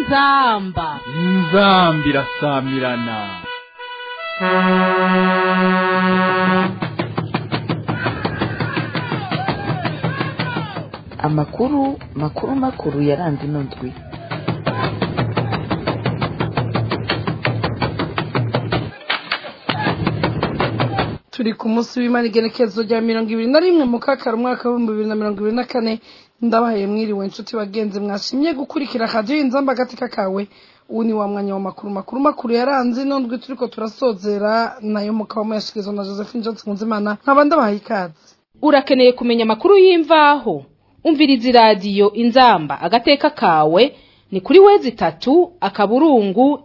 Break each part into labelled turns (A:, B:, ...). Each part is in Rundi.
A: inzamba
B: irasamirana.
C: makuru yaranze ino ndwi.
D: Turi ku munsi w'Imana igenekerezo rya 21 mu kakaro umwaka wa 2024. Ndabahaye mwiriwe inshuti bagenzi mwashimye gukurikira radio Inzamba gateka kawe. Ubu ni wa mwanya wa makuru yaranze ino ndwi turiko turasozera nayo mukaba yashikizwa na Josephine Johnson Nzimana. Nkaba ndabahaye ikaze.
A: Urakeneye kumenya amakuru y'imvaho? Umviriza radio Inzamba agateka kawe ni kuri wezi 3 akaburungu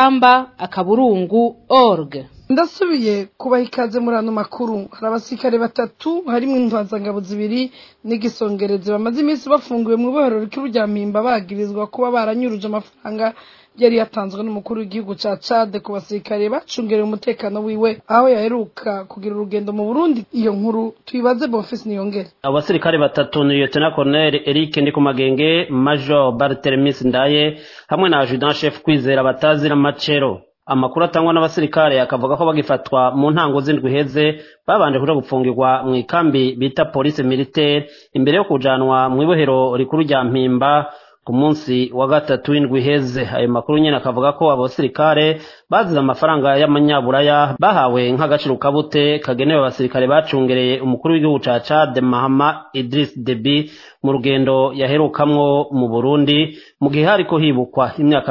A: inzamba.org.
D: Ndasubiye kubaha ikaze muri ano makuru. Hari abasirikare batatu harimo intwazangabo zibiri n'igisongerezi bamaze iminsi bafunguwe mu bohero rikuru rya Mpimba bagirizwa kuba baranyuruje amafaranga yari yatanzwe n'umukuru w'igihugu ca Chad ku basirikare bacungereye umutekano wiwe aho yaheruka kugira urugendo mu Burundi. Iyo nkuru tuyibaze Bonfils Niyongere.
E: Abasirikare batatu ni Lieutenant Colonel Eric Ndikumagenge, Major Barthelemis Ndaye hamwe na Adjudant Chef Kwizera Batazira Macero. Amakuru atangwa n'abasirikare akavuga ko bagifatwa mu ntango z'indwi heze babanje kuja gupfungirwa mu ikambi bita police militaire imbere yo kujanwa mu ibohero rikuru rya Mpimba ku munsi wa gatatu w'indwi heze. Ayo makuru nyene akavuga ko abasirikare bazize amafaranga y'amanyaburaya bahawe nk'agaciro kabute kagenewe abasirikare bacungereye umukuru w'igihugu ca Chad Mahama Idris Deby mu rugendo yaherukamwo mu Burundi mu gihe hariko hibukwa imyaka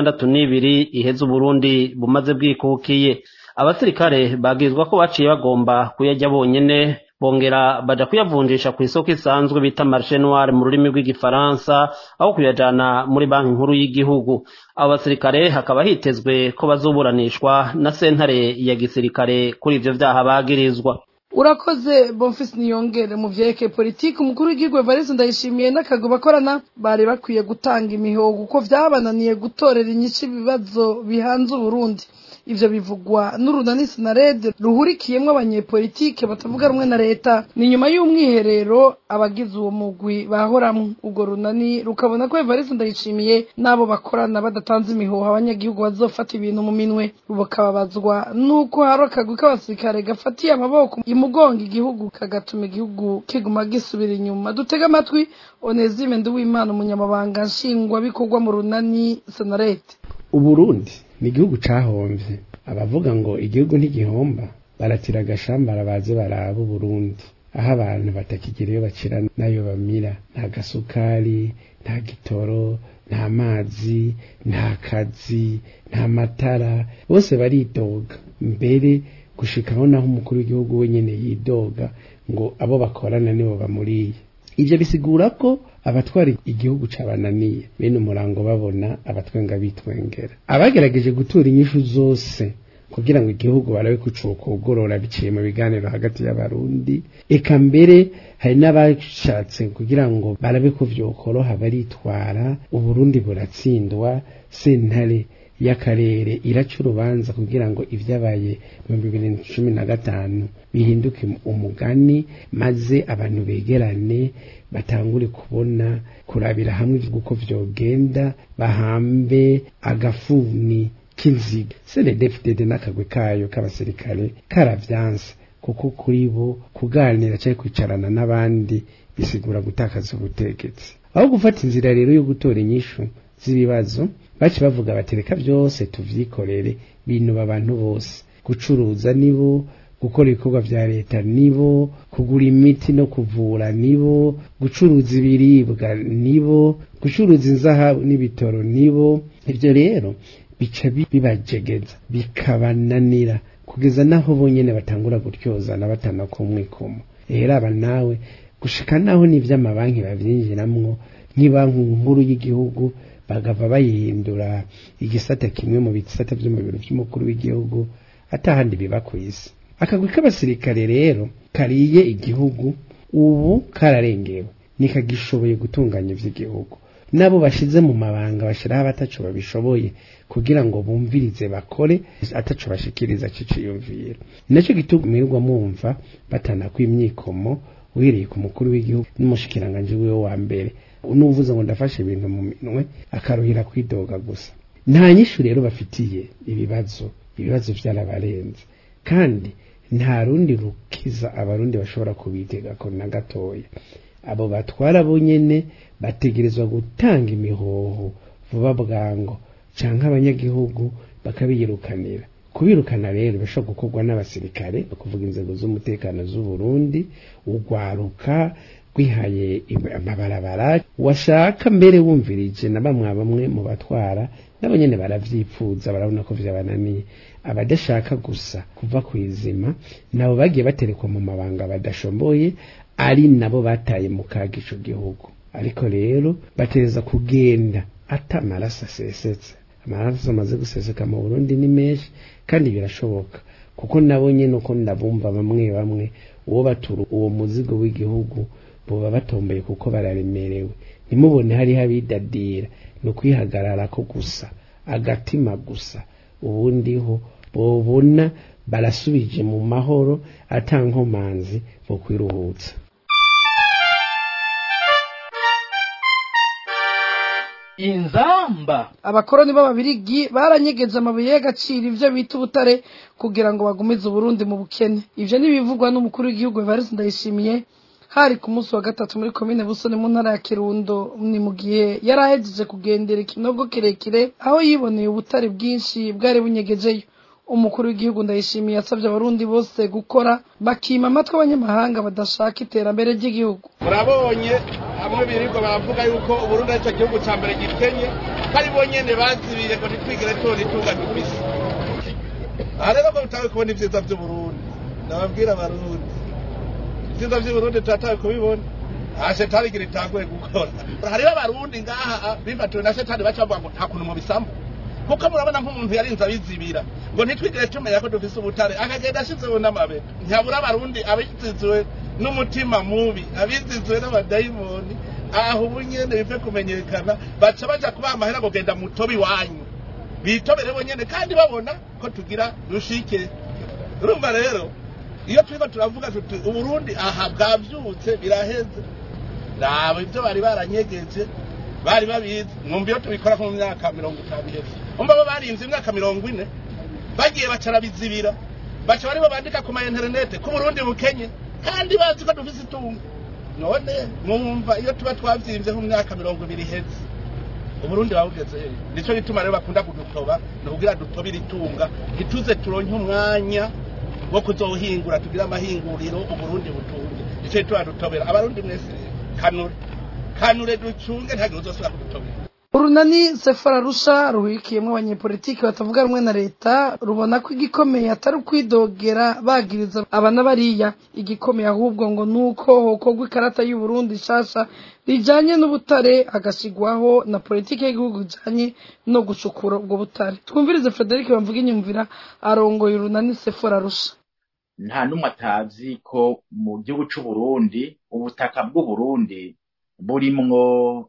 E: 62 iheze Burundi bumaze bwikukiye. Abasirikare bagizwa ko baciye bagomba kuyajya bonyene bongera baja kuyavunjisha ku isoko isanzwe bita marché noir mu rurimi rw'igifaransa aho kuyajana muri banki nkuru y'igihugu. Abo basirikare hakaba hitezwe ko bazoburanishwa na sentare ya gisirikare kuri ivyo vyaha bagirizwa.
D: Urakoze Bonfils Niyongere. Mu vyeke politiki umukuru w'igihugu Evariste Ndayishimiye n'akago bakorana bari bakwiye gutanga imihogo kuko vyabananiye gutorera inyishu ibibazo bihanze Burundi. Ivyo bivugwa n'urunani Sinarede ruhurikiyemwe abanyepolitike batavuga rumwe na leta. Ni nyuma y'umwiherero abagize uwo mugwi bahoramwe. Ubwo runani rukabona ko Evariste Ndayishimiye nabo bakorana badatanze imihoho abanyagihugu bazofata ibintu mu minwe. Bakababazwa nuko hari akagwi k'abasirikare gafatiye amaboko imugonga igihugu kagatuma igihugu kiguma gisubira inyuma. Dutega amatwi Onezime Nduwimana umunyamabanga nshingwa bikorwa mu runani Sinarede.
F: Uburundi ni igihugu cahomvye. Abavuga ngo igihugu ntigihomba baratira agashambara baze baraba Burundi aho abantu batakigereyo bacira nayo bamira, nta gasukari, nta gitoro, nta mazi, nta kazi, nta matara, bose baridoga. Mbere gushikaho naho umukuru w'igihugu wenyene yidoga ngo abo bakorana nibo bamuriye. Ivyo bisigura ko abatwara igihugu cabananiye bene umurango babona abatwenga bitwengera. Abagerageje gutura inyishu zose kugira ngo igihugu barabe kucuka ugorora biciye mu biganiro hagati y'abarundi, eka mbere hari n'abashatse kugira ngo barabe ko vyokoroha baritwara. Uburundi buratsindwa, sentare y'akarere iraca urubanza kugira ngo ivyabaye mu 2015 bihinduke umugani maze abantu begerane batangure kubona kurabira hamwe uko vyogenda bahambe agafuni k'inziga. CNDD-FDD n'akagwe kayo k'abasirikare karavyanse kuko kuri bo kuganira cyangwa kwicarana n'abandi bisigura gutakaza ubutegetsi. Aho gufata inzira rero yo gutora inyishu z'ibibazo baci bavuga batereka byose tuvyikorere bintu abantu bose, gucuruza nibo, gukora ibikorwa vya leta nibo, kugura imiti no kuvura nibo, gucuruza ibiribwa nibo, gucuruza inzahabu n'ibitoro nibo. Ivyo rero bica bibajegeza bikabananira kugeza naho bonyene batangura gutyozana batana kumwikomo. Era aba nawe gushika naho n'ivy'amabanki bavyinjiramwo nk'ibanki nkuru y'igihugu bagava bayihindura igisata kimwe mu bisata vyo mu biro vy'umukuru w'igihugu atahandi biba kw'isi. Akagwi k'abasirikare rero kariye igihugu ubu kararengewe nikagishoboye gutunganya ivy'igihugu. Nabo bashize mu mabanga bashiraho abataco babishoboye kugira ngo bumvirize bakore ataco bashikiriza ciciyumvira. Naco gitumirwa mumva batana kw'imyikomo uhereye ku mukuru w'igihugu n'umushikiranganje wiwe wa mbere unuvuze ngo ndafashe ibintu mu minwe akaruhira kwidoga gusa. Nta nyishu rero bafitiye ibibazo byarabarenze, kandi nta rundi rukiza abarundi bashobora kubitega ko na gatoya. Abo batwara bo nyene bategerezwa gutanga imihoho vuba bwango canke abanyagihugu bakabiyirukanira. Kubirukana rero bashobora gukorwa n'abasirikare, kuvuga inzego z'umutekano z'u Burundi, ugwaruka kwihaye amabarabara washaka mbere wumvirije na bamwe mu batwara nabo nyene baravyipfuza, barabona ko vyabananiye. Abadashaka gusa kuva kwizima nabo bagiye baterekwa mu mabanga badashomboye, ari nabo bataye mu kaga ico gihugu. Ariko rero batereza kugenda atamaraso asesetse. Amaraso amaze guseseka mu Burundi ni menshi, kandi birashoboka kuko nabo nyene uko ndabumva bamwe uwo baturu uwo muzigo w'igihugu boba batombeye kuko bararemerewe. Nimubone hari habidadira no kwihagarara ko gusa agatima gusa, ubundi ho bobona barasubije mu mahoro atankomanzi bo kwiruhutsa.
B: Inzamba.
D: Abakoroni b'ababirigi baranyegeza amabuye y'agaciro ivyo bita ubutare kugira ngo bagumize Burundi mu bukene. Ivyo nibivugwa n'umukuru w'igihugu Evariste Ndayishimiye hari ku munsi wa gatatu muri komine Busoni mu ntara ya Kirundo, ni mu gihe yarahejeje kugendera ikinogo kirekire aho yiboneye ubutare bwinshi bwari bunyegejeyo. Umukuru w'igihugu Ndayishimiye yasabye abarundi bose gukora bakima amatwi abanyamahanga badashaka iterambere ry'igihugu.
G: Murabonye hamwe birirwa baravuga yuko Burundi ari cyo gihugu cya mbere gikenye, kandi bonyene bazibire ngo ntitwigire itunga dufise. Aha rero ko tutawe kubona ivyiza vy'u Burundi, nababwira abarundi ivyiza vy'u Burundi tutatawe kubibona, shetani igira itanguye gukora. Hariho abarundi ngaha bifatiwe na shetani bacavuga ngo nta kuntu mu bisambu, kuko murabona nk'umuntu yarinze abizibira ngo ntitwigire tumenya ko dufise ubutare, akagenda ashizeho n'amabe. Ntabura abarundi abizizwe n'umutima mubi, abizizwe n'abadayimoni, aho ubunyene bive kumenyekana baca baja kubaha amahera ngo genda mutobi wanyu bitobere bonyene, kandi babona ko tugira dushike. Urumva rero iyo twiva turavuga tuti Uburundi aha bwavyutse biraheze, nabo ivyo bari baranyegeje bari babizi. Mwumva iyo tubikora mu myaka 50 iheze, umva bo barinze imyaka 40 bagiye bacarabizibira, baca bari bandika ku ma internet ku Burundi bukenye, kandi bazi ko dufise itunga. None mwumva iyo tuba twavyimbye mu myaka 20 iheze Uburundi bawugeze he? Nico gituma rero bakunda kudutoba, no kugira dutobira itunga ituze turonke umwanya wo kuzohingura, tugira amahinguriro Uburundi butunge. Nico gituma dutobera abarundi mwese kanure ducunge ntagire uzosubira kudutobera.
D: Urunani Sefora Rusha ruhikiyemwe abanyepolitiki batavuga rumwe na leta rubona ko igikomeye atari kwidogera bagiriza abana bariya. Igikomeye ahubwo ngo nuko hokogwa ikarata y'u Burundi shasha rijanye n'ubutare agashigwaho na politike y'igihugu ijanye no gucukura ubwo butare. Twumvirize Frederic bamvuga inyumvira arongoye urunani Sefora Rusha.
B: Nta numwe atazi ko mu gihugu c'u Burundi ubutaka bw'u Burundi burimwo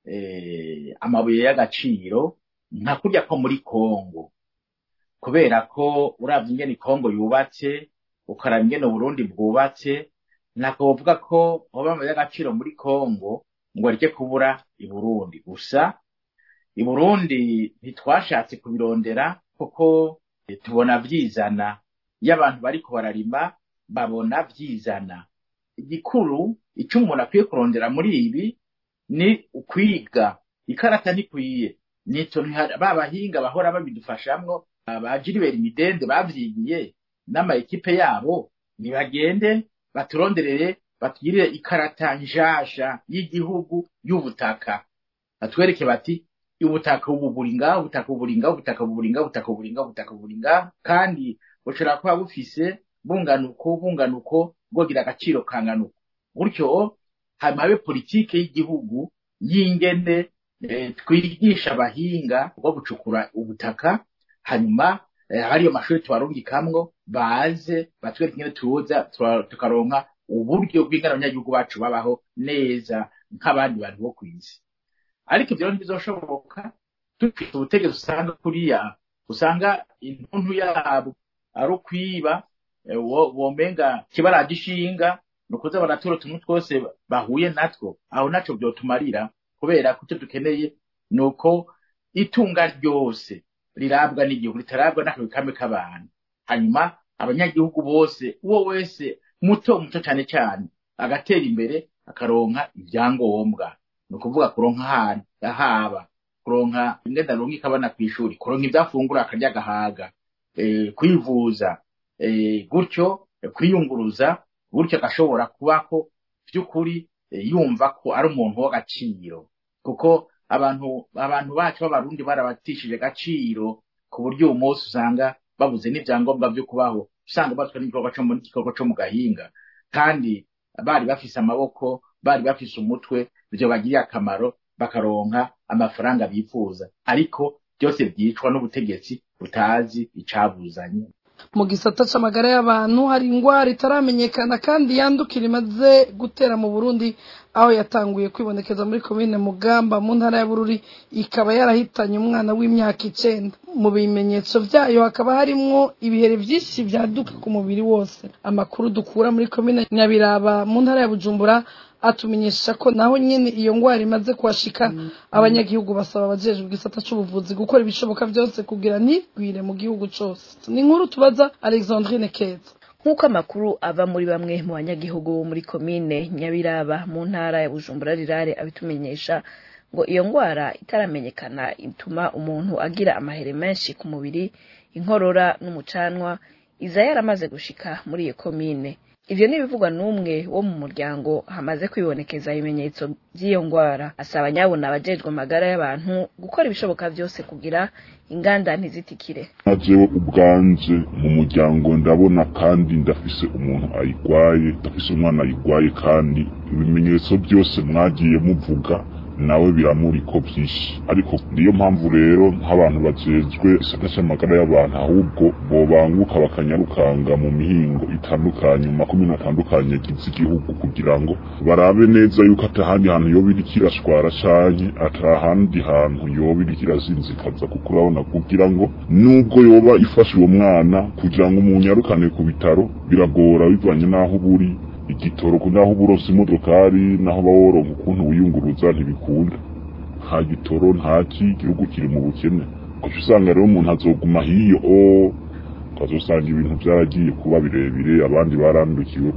B: amabuye y'agaciro nka kurya ko muri Kongo, kubera ko uravye ingene Kongo yubatse ukaraba ingene Burundi bwubatse, nako uvuga ko hoba amabuye y'agaciro muri Kongo ngo arike kubura i Burundi. Gusa i Burundi ntitwashatse kubirondera kuko tubona vyizana, iyo abantu bariko bararima babona vyizana. Igikuru icyo umuntu akwiye kurondera muri ibi ni ukwiga. Ikarata nikwiye nico babahinga bahora babidufashamwo, abajiribera imidende bavyigiye n'ama ekipe yabo, nibagende baturonderere batugirire ikarata njasha y'igihugu y'ubutaka, batwereke bati ubutaka ubu buringa, ubutaka uburinga, ubutaka uburinga, ubutaka uburinga, ubutaka uburinga, kandi bushobora kuba bufise bunganuko bwogira agaciro kanganuko. Gutyo habe politike y'igihugu y'ingene twigisha abahinga bwo gucukura ubutaka, hanyuma hariyo mashuri tubarungikamwo baze batwereke ingene tukaronka uburyo bw'ingana abanyagihugu bacu babaho neza nk'abandi bantu bo kw'isi. Ariko ivyo ntibizoshoboka dufite ubutegetsi usanga kuriya, usanga intuntu yabo ari ukwiba, womenga kibaragishinga nukuza baratura tumwe twose bahuye natwo, aho naco byotumarira. kubera ko icyo dukeneye ni uko itunga ryose rirabwa n'igihugu ritarabwa n'akabi kamwe k'abantu, hanyuma abanyagihugu bose uwo wese muto cyane cyane agatera imbere akaronka ibyangombwa, ni ukuvuga kuronka ahantu ahaba, kuronka ingenda rungi ikabana ku ishuri, kuronka ibyafungura akarya gahaga, kwivuza, gutyo kwiyunguruza, gutyo agashobora kubako by'ukuri yumva ko ari umuntu w'agaciro, kuko abantu bacu b'abarundi barabatishije agaciro ku buryo uwo munsi usanga babuze n'ibyangombwa byo kubaho, usanga batwa n'igikorwa cyo mu gahinga, kandi bari bafise amaboko, bari bafise umutwe, byo bagiriye akamaro bakaronka amafaranga bifuza, ariko byose byicwa n'ubutegetsi butazi icabuzanye.
D: Mu gisata c'amagara y'abantu hari ingwara itaramenyekana kandi yandukira imaze gutera mu Burundi, aho yatanguye kwibonekeza muri komine Mugamba mu ntara ya Bururi, ikaba yarahitanye umwana w'imyaka 9. Mu bimenyetso vyayo hakaba harimwo ibihere vyinshi vyaduka ku mubiri wose. Amakuru dukura muri komine Nyabiraba mu ntara ya Bujumbura atumenyesha ko naho nyene iyo ngwara imaze kwashika, abanyagihugu basaba abajejwe igisata c'ubuvuzi gukora ibishoboka byose kugira ntigwire mu gihugu cose. Ni inkuru tubaza Alexandrine Keza.
H: Nk'uko amakuru ava muri bamwe mu banyagihugu muri komine Nyabiraba mu ntara ya Bujumbura rirare abitumenyesha ngo iyo ngwara itaramenyekana ituma umuntu agira amahere menshi ku mubiri, inkorora n'umucanwa, iza yaramaze gushika muri iyo komine. Ivyo nibivugwa n'umwe wo mu muryango hamaze kwibonekeza ibimenyetso by'iyo ngwara, asaba nyabona abajejwe amagara y'abantu gukora ibishoboka byose kugira inganda ntizitikire.
I: Najewe ubwanje mu muryango ndabona kandi ndafise umuntu ayigwaye, ndafise umwana ayigwaye, kandi ibimenyetso byose mwagiye muvuga nawe biramuriko byinshi, ariko niyo mpamvu rero nk'abantu bajejwe igisata c'amagara y'abantu ahubwo bobanguka bakanyarukanga mu mihingo itandukanye, mu makomine atandukanye agize igihugu, kugira ngo barabe neza yuko atahandi hantu yoba iriko irashwara canke atahandi hantu yoba iriko irazinzikaza, kuko urabona kugira ngo nubwo yoba ifashe uwo mwana kugira ngo umunyarukane ku bitaro biragora, bivanye n'aho buri igitoro kunaho buronse imodokari naho baworonka ukuntu wiyunguruza ntibikunda, nta gitoro ntaki, igihugu kiri mu bukene. Kuko usanga rero umuntu azoguma hiyo ukazosanga ibintu byaragiye kuba birebire, abandi barandukiwe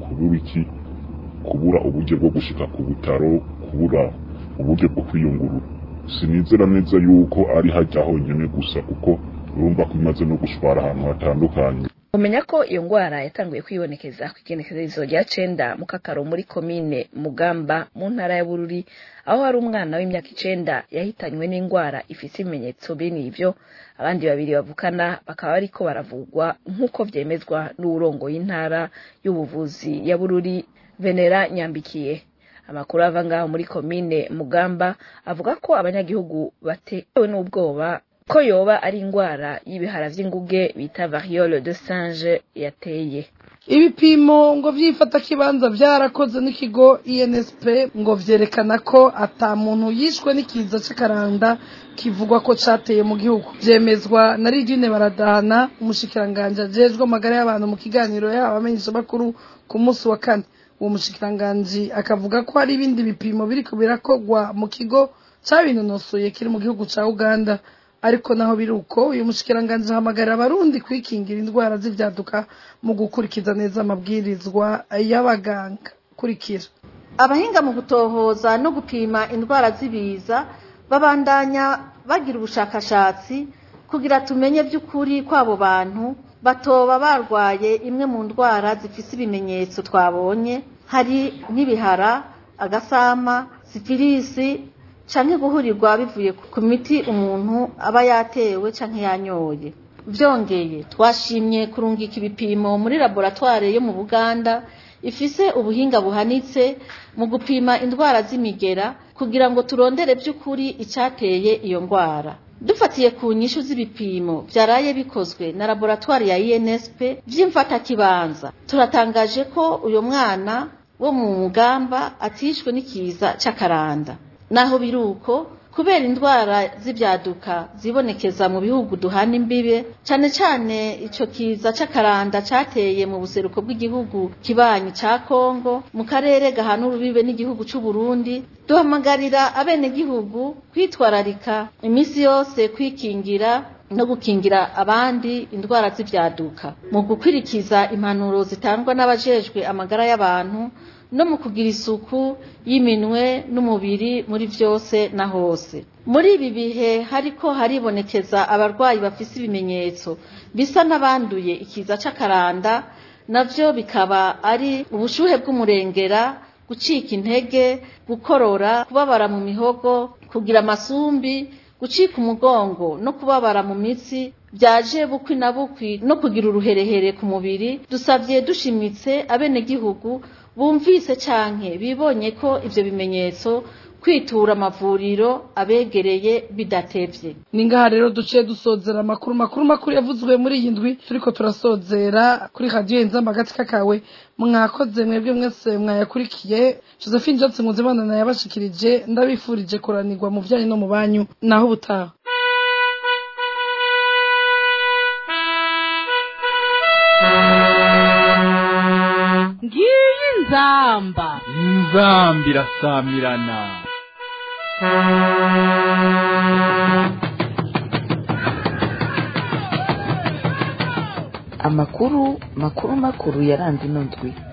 I: kubura uburyo bwo gushika ku butaro, kubura uburyo bwo kwiyungurura. Sinizera neza yuko ari hajya honyine gusa, kuko urumva ko imaze no gushwara ahantu hatandukanye.
H: Umenya ko iyo ngwara yatanguye kwibonekeza ku igenekerezo rya 9 mu Kakaro muri komine Mugamba mu ntara ya Bururi, aho hari umwana w'imyaka 9 yahitanywe n'ingwara ifise ibimenyetso bene ivyo. Abandi babiri bavukana bakaba ariko baravugwa nk'uko vyemezwa n'urongo y'intara y'ubuvuzi ya Bururi Venera Nyambikiye. Amakuru ava ngaho muri komine Mugamba avuga ko abanyagihugu batewe n'ubwoba ko yoba ari ingwara y'ibihara vy'inguge bita variole de singe yateye.
D: Ibipimo ngo vyifata kibanza vyarakoze n'ikigo INSP ngo vyerekana ko ata muntu yishwe n'ikiza c'akaranda kivugwa ko cateye mu gihugu. Vyemezwa na Rigine Baradahana, umushikiranganje ajejwe amagara y'abantu, mu kiganiro y'abamenyesha bakuru ku munsi wa 4. Uwo mushikiranganje akavuga ko hari ibindi bipimo biriko birakogwa mu kigo cabinonosoye kiri mu gihugu ca Uganda. Ariko naho biruko uyu mushikiranganje hamagara abarundi kwikingira indwara z'ivyaduka mu gukurikiza neza amabwirizwa y'abaganga. Kurikira
J: abahinga mu gutohoza no gupima indwara z'ibiza babandanya bagira ubushakashatsi kugira tumenye by'ukuri kwabo bantu batoba barwaye imwe mu ndwara zifise ibimenyetso twabonye, hari nk'ibihara, agasama, sifilisi canke guhurirwa bivuye ku miti umuntu aba yatewe canke yanyoye. Vyongeye twashimye kurungika ibipimo muri laboratoire yo mu Buganda ifise ubuhinga buhanitse mu gupima indwara z'imigera kugira ngo turondere by'ukuri icateye iyo ndwara. Dufatiye ku nyishu z'ibipimo byaraye bikozwe na laboratoire ya INSP vy'imfata kibanza, turatangaje ko uyo mwana wo mu Mugamba atishwe n'ikiza c'akaranda. Naho biruko kubera indwara z'ibyaduka zibonekeza mu bihugu duhana imbibe cyane cyane ico kiza c'akaranda cateye mu buseruko bw'igihugu kibanyi ca Kongo mu karere gahana urubibe n'igihugu c'u Burundi duhamagarira abene gihugu kwitwararika imisi yose kwikingira no gukingira abandi indwara z'ibyaduka mu gukwirikiza impanuro zitangwa n'abajejwe amagara y'abantu no mu kugira isuku y'iminwe n'umubiri muri byose na hose. Muri ibi bihe hariko haribonekeza abarwayi bafise ibimenyetso bisa n'abanduye ikiza c'akaranda, navyo bikaba ari ubushuhe bw'umurengera, gucika intege, gukorora, kubabara mu mihogo, kugira amasumbi, gucika umugongo no kubabara mu mitsi byaje bukwi na bukwi no kugira uruherehere ku mubiri. Dusavye dushimitse abene gihugu bumvise canke bibonye ko ivyo bimenyetso kwitura amavuriro abegereye bidatevye.
D: Ningaha rero duciye dusozera makuru yavuzwe muri iyi ndwi turiko turasozera kuri radio Inzamba Agatsika kawe. Mwakoze mwebwe mwese mwayakurikiye. Josephine Johnson Muzimana na yabashikirije, ndabifurije kuranirwa mu vyanyu no mu banyu naho ubutaha.
A: Ngiyi Inzamba
K: irasamirana.
C: Amakuru yaranze ino ndwi.